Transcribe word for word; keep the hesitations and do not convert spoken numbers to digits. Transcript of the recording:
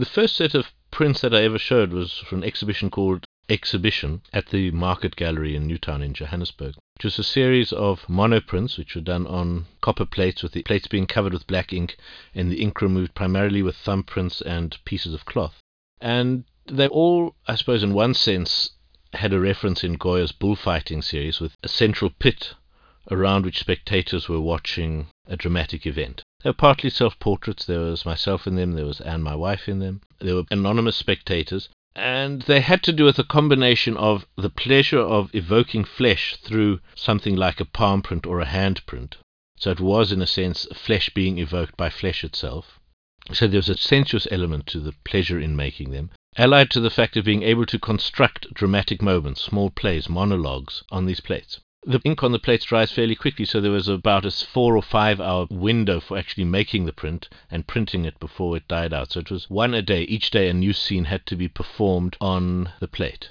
The first set of prints that I ever showed was for an exhibition called Exhibition at the Market Gallery in Newtown in Johannesburg, which was a series of monoprints which were done on copper plates, with the plates being covered with black ink and the ink removed primarily with thumbprints and pieces of cloth. And they all, I suppose in one sense, had a reference in Goya's bullfighting series, with a central pit around which spectators were watching a dramatic event. They were partly self-portraits. There was myself in them, there was Anne, my wife, in them. There were anonymous spectators, and they had to do with a combination of the pleasure of evoking flesh through something like a palm print or a hand print. So it was, in a sense, flesh being evoked by flesh itself. So there was a sensuous element to the pleasure in making them, allied to the fact of being able to construct dramatic moments, small plays, monologues on these plates. The ink on the plates dries fairly quickly, so there was about a four or five hour window for actually making the print and printing it before it died out. So it was one a day. Each day a new scene had to be performed on the plate.